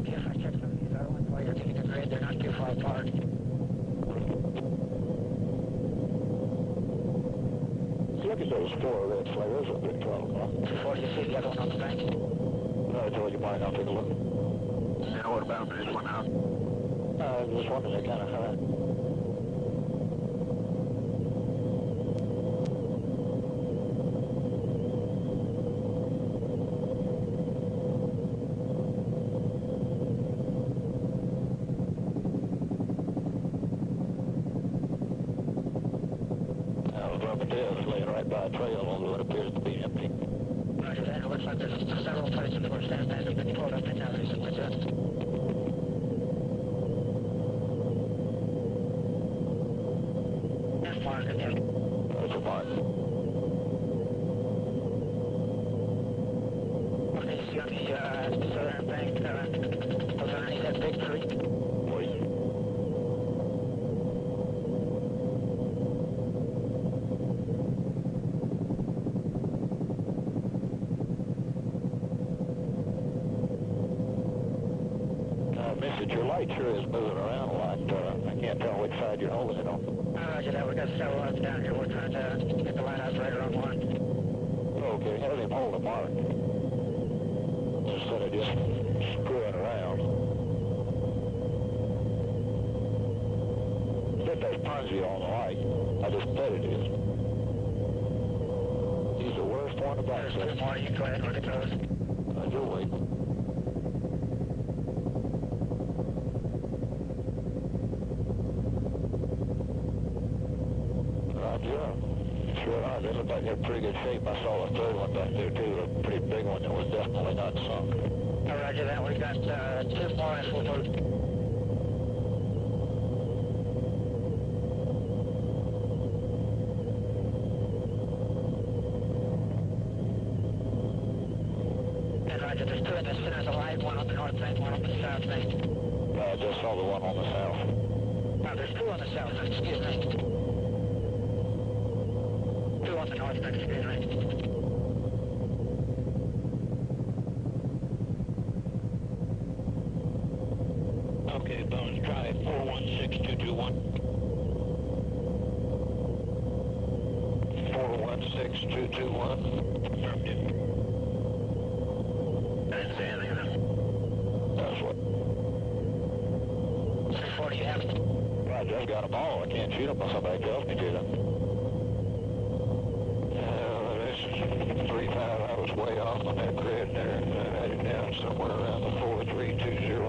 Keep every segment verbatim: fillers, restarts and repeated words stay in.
Yes, I checked some of these other ones while you're taking the grid. They're not too far apart. Look at those four red flares up at twelve o'clock. Before you see the other one on the bank. No, I told you mine. I'll take a look. Yeah, what about this one out? Uh, I was just wondering, they're kind of high. Laying right by a trail on what appears to be empty. Roger that. It looks like there's several places where sandbags have been pulled up and down recently, sir. That's marked again. That's a mark. Okay, see on the uh, southern bank, uh, over underneath that big creek. Wait. Your light sure is moving around a lot. Uh, I can't tell which side you're holding it on. Oh, roger that. We've got several lights down here. We're trying to get the light operator on one. Okay, have him hold a mark. Instead of just screwing around. Bet there's Ponzi on the light. I just bet it is. He's the worst one about it. There's two more. You go ahead and look at those. I do wait. Sure are. They look like they're in pretty good shape. I saw a third one back there too, a pretty big one that was definitely not sunk. Oh, roger that. We've got uh, two more and we'll move. And roger, there's two in the center of the light, one on the north bank, one on the south bank. Uh, I just saw the one on the south. No, there's two on the south, excuse me. On the north bank, excuse me. Okay, Bones, try four one six two two one. four one six two two one. Affirmative. I didn't say anything then. That's what. three forty, you have it. Well, I just got them all. I can't shoot them unless somebody tells me to them. three five, I was way off on that grid there. I had it down somewhere around the four three two zero.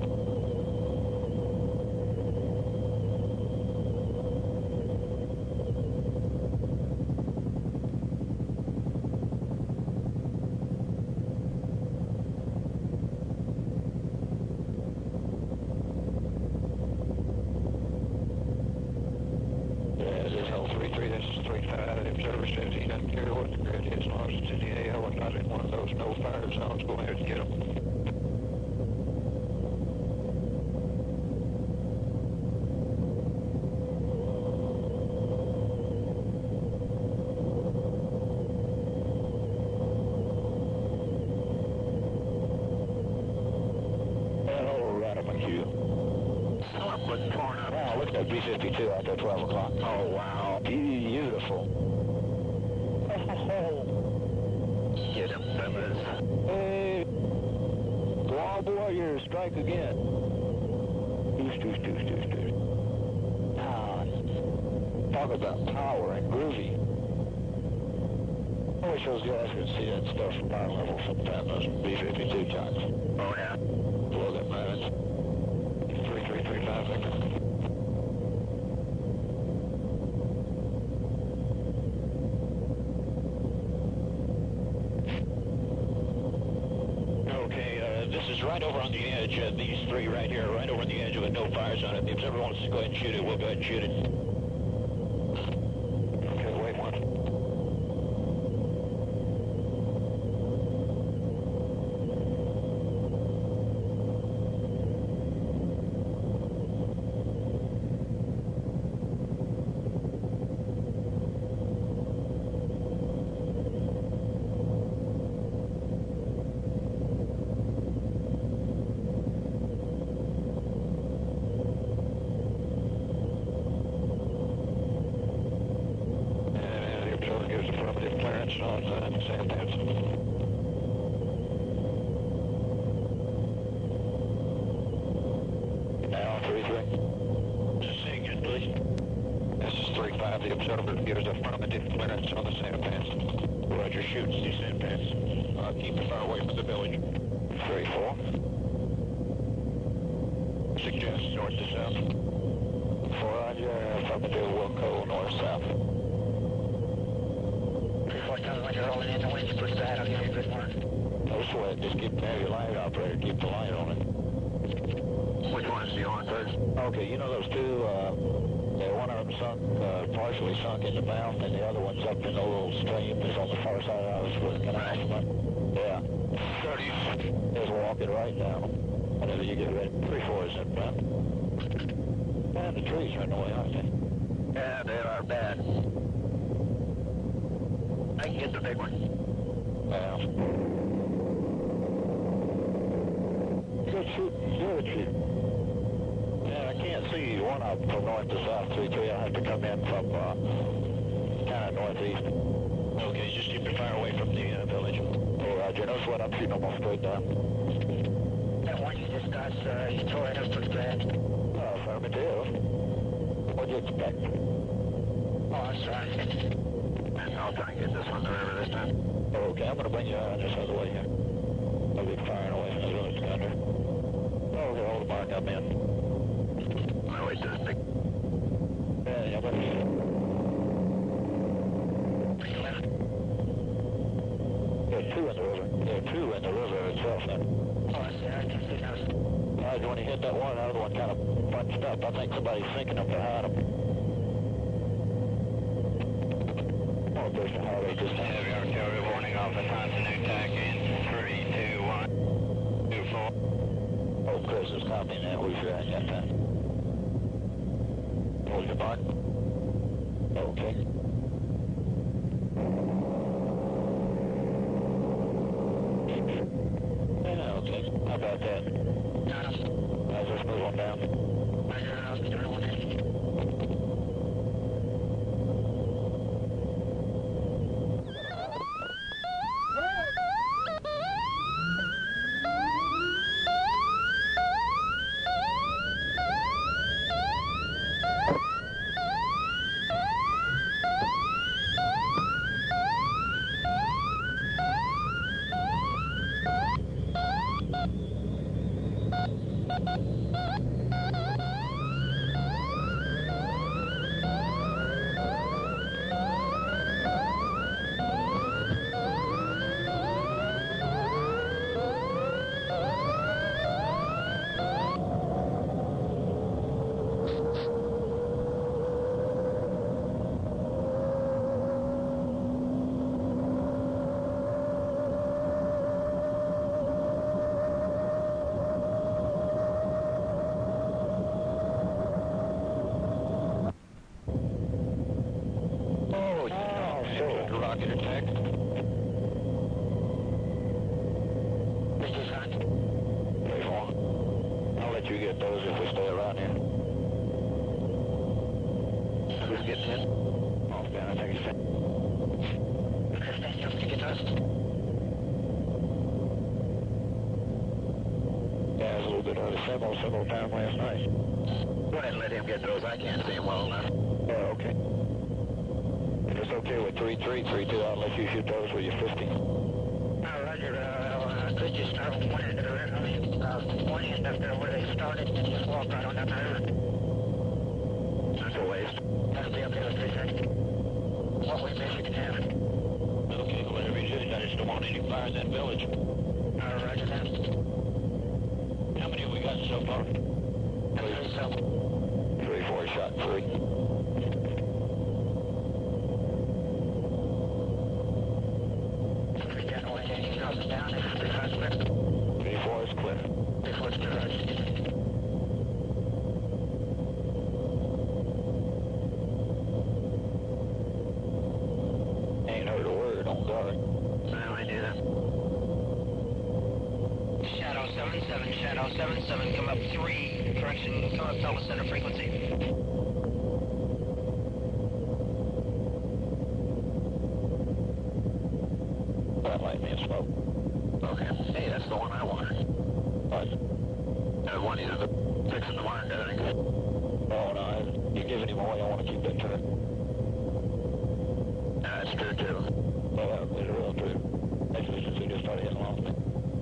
Yeah, this is L three three, this is three five. The observer says he doesn't care what the grid is. As long as it's in the A L and not in one of those no fire zones, go ahead and get them. Oh, right up my cue. Someone put torn up. Wow, look at that B fifty-two out there, twelve o'clock. Oh, wow. Beautiful. Oh, Get him, fellas. hey. Wild Warrior, strike again. Deuce, deuce, deuce, deuce, deuce. Ah, talk about power and groovy. I wish those guys could see that stuff from our level sometime, those B fifty-two shots. Oh, yeah. Blow that minus. three three three five, Victor. This is right over on the edge. Uh, these three right here, right over on the edge with no fires on it. If everyone wants to go ahead and shoot it, we'll go ahead and shoot it. Okay, wait one. Sand Pits. Now, three three. Just say again, please. This is three five. The observer gives affirmative clearance on the Sand Pits. Roger, shoot, see sand pits. Uh, keep the fire away from the village. three four. Suggest north to south. four Roger, affirmative, Wilco, north south. three four, tell me when you're rolling in the winds, push that, I'll give you a good one. No sweat, just keep, have your light operator, keep the light on it. Which one's the on first? Okay, you know those two, uh, yeah, one of them sunk, uh, partially sunk in the mouth, and the other one's up in the little stream that's on the far side of the house. Right. Yeah. thirty. Just walk it right down. Whenever you get ready. three four is in front. And the trees are in the way, aren't they? Yeah, they are bad. I can get the big one. Yeah. Good shoot. Good shoot. Yeah, I can't see one of them from north to south, three three. I'll have to come in from, uh, kind of northeast. Okay, just keep your fire away from the uh, village. Oh, Roger. No sweat. I'm shooting almost straight down. That one you just got, uh, you tore it up pretty bad. Oh, affirmative. What'd you expect? Oh, that's right. I'll try and get this one to the river this time. Oh, okay, I'm going to bring you out this other way here. I'll be firing away from the village under. Oh, okay, hold the mark. I'm in. I'm gonna wait till this big. Yeah, yeah, but... There are two in the river. There are two in the river itself then. Oh, I see, I can see those. Right, when he hit that one, the other one kind of bunched up. I think somebody's sinking up behind him. Oh, there's the highway just now. Heavy artillery warning off at Hanson attack in three, two, one, two, four. Oh, Chris is copying that. Where's your at that time? Hold your mark. Okay. Yeah, okay. How about that? Got him. I'll just move on down. Roger, I'll be doing one in. Rocket attack. This is on. Very long. I'll let you get those if we stay around here. Who's getting in? Oh, man, I think it's... Understand, you have to get us. Yeah, it was a little bit early. Several, several times last night. Go ahead and let him get those. I can't see him well enough. Yeah, okay. If it's okay with three three, three two, I'll let you shoot those with your fifty. Uh, Roger, uh, uh, could you start with one end of the river? I mean, uh, one end up there where they started and just walk right on down the river. That's a waste. That'll be okay with three thirty. What we miss, you can have it. Okay, whatever you say, I just don't want any fire in that village. Uh, Roger that. How many have we got so far? Three, so. Three, four, shot three. Three ten away, eighteen thousand down, and three five clear. Three, four is clear. Three four is clear, Roger. Ain't heard a word on guard. No, I knew that. Shadow seven seven, Shadow seven seven, come up three, correction, come up Tulsa Center frequency. smoke. Okay. Hey, that's the one I wanted. What? The one he's fixing the mark, I think. Oh, no, you're giving him away. I want to keep that truck. That's true, too. Well, it's real true. Actually, since we just started hitting along with me.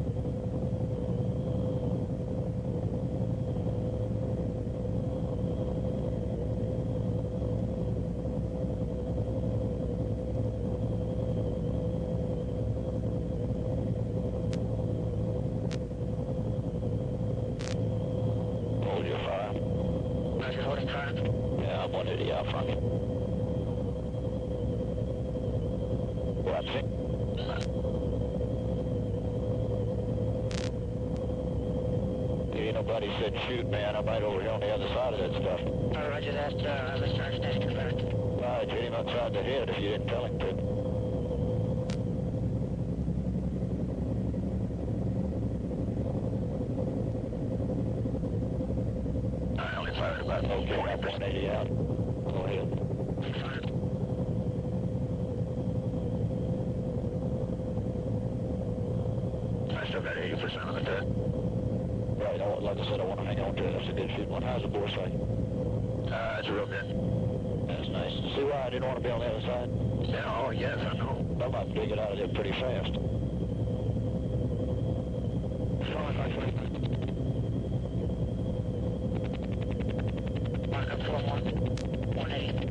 Hold your fire. Roger, holding fire. Yeah, I'm one eighty out from you. What's it? Ain't nobody said shoot, man. I'm right over here on the other side of that stuff. Oh, roger that, uh, Mister Understand confirmed. Right, hit him upside the head if you didn't tell him to. I only fired about Okay, forty I'm percent. one eighty out. Go ahead. I still got eighty percent of the truck. Right, I, like I said, I want to hang on to it. That's a good shoot one. How's the bore say? Uh, it's real good. That's nice. See why I didn't want to be on the other side? Yeah, oh, yes, I know. I'm about to dig it out of there pretty fast. Mark up four one, one eighty.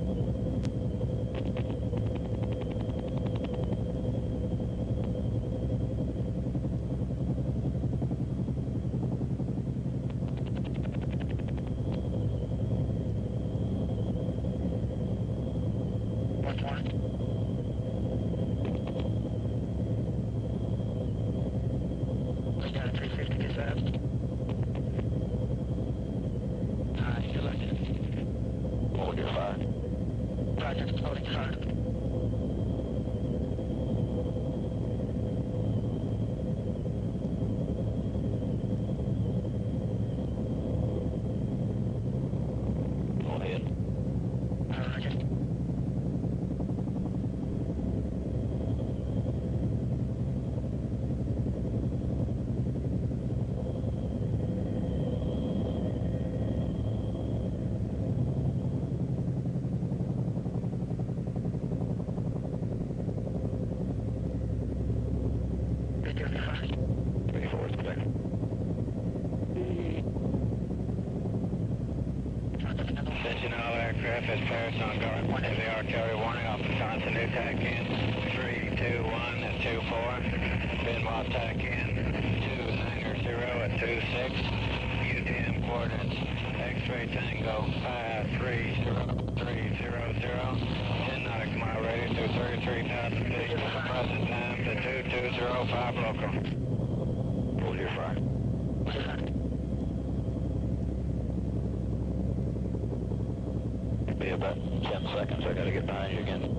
One one. We got a three fifty to set up. Uh, still looking. Hold your fire. Roger, holding fire. Go ahead. Uh, roger. Good doing fire. Three four is clear. Attention all aircraft at Paris on guard. Heavy artillery warning off the Johnson new tack in. three two one at two four. Benoit tack in. two nine zero at two six. U T M coordinates. X-ray Tango five three zero three zero zero. ten nautical mile radius to thirty-three thousand feet. Present time to two two zero five local. Hold your fire. Be about ten seconds. I gotta get behind you again.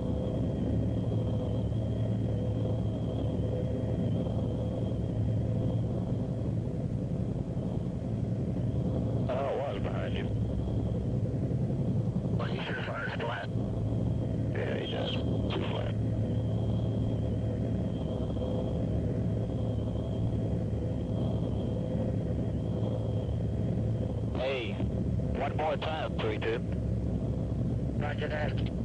Oh, I was behind you. Well, he sure fires flat. Yeah, he does. Too flat. Hey, one more time, three two. Roger that.